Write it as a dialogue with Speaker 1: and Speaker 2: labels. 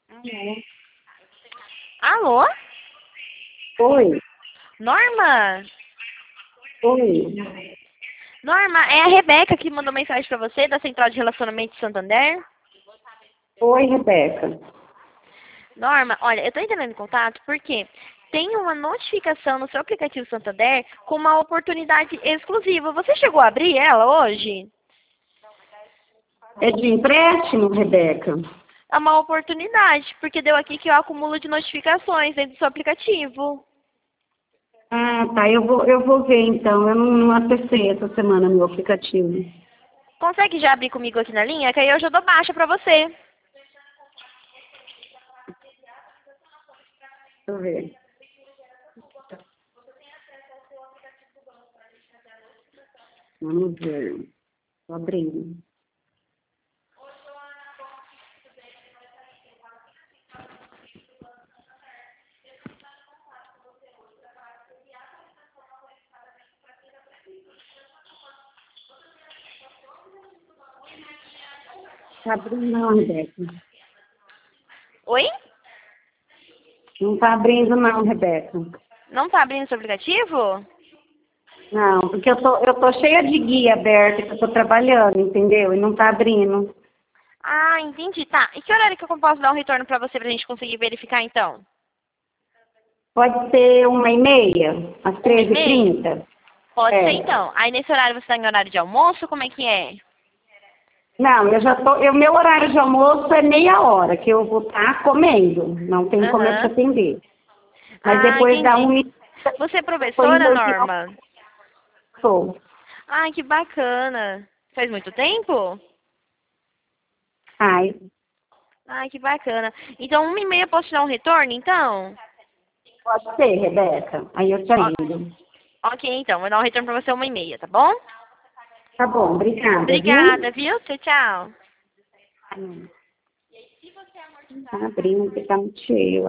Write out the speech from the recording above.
Speaker 1: Alô?
Speaker 2: Alô?
Speaker 1: Oi,
Speaker 2: Norma?
Speaker 1: oi,
Speaker 2: Norma, é a Rebeca que mandou mensagem pra você da Central de Relacionamento de Santander.
Speaker 1: oi, Rebeca.
Speaker 2: Norma, olha, eu tô entrando em contato porque tem uma notificação no seu aplicativo Santander com uma oportunidade exclusiva. Você chegou a abrir ela hoje?
Speaker 1: É de empréstimo, Rebeca?
Speaker 2: É uma oportunidade, porque deu aqui que eu acumulo de notificações dentro do seu aplicativo.
Speaker 1: Ah, tá, eu vou ver então. Eu não acessei essa semana meu aplicativo. Deixa
Speaker 2: Consegue já abrir comigo aqui na linha? Que aí eu já dou baixa pra você.
Speaker 1: eu ver. Vamos ver. Tô abrindo. Tá abrindo não, Rebeca.
Speaker 2: Oi?
Speaker 1: Não tá abrindo não, Rebeca.
Speaker 2: Não tá abrindo seu aplicativo?
Speaker 1: Não, porque eu tô cheia de guia aberta que eu tô trabalhando, entendeu? E não tá abrindo.
Speaker 2: Ah, entendi. Tá. E que horário que eu posso dar um retorno pra você pra gente conseguir verificar então?
Speaker 1: Pode ser 1h30, às
Speaker 2: 1h30?
Speaker 1: 13h30?
Speaker 2: Pode ser
Speaker 1: É.
Speaker 2: então. Aí nesse horário você tá em horário de almoço? Como é que é?
Speaker 1: Não, meu horário de almoço é meia hora, que eu vou estar comendo. Não tem como eu te
Speaker 2: Aham.
Speaker 1: atender. Mas
Speaker 2: Ah,
Speaker 1: depois da
Speaker 2: entendi.
Speaker 1: 1h,
Speaker 2: Você é
Speaker 1: depois do
Speaker 2: professora,
Speaker 1: meu dia
Speaker 2: Norma?
Speaker 1: almoço.
Speaker 2: Ai, que bacana. Faz muito tempo?
Speaker 1: Ai,
Speaker 2: Ai, que bacana. Então, 1h30 eu posso te dar um retorno, então?
Speaker 1: pode ser, Rebeca. Aí eu te
Speaker 2: Ó,
Speaker 1: atendo.
Speaker 2: ok, então. Vou dar um retorno pra você 1h30, tá bom?
Speaker 1: Tá bom, obrigada,
Speaker 2: Obrigada,
Speaker 1: viu?
Speaker 2: viu? Tchau, tchau.
Speaker 1: Tá abrindo, porque tá muito cheio.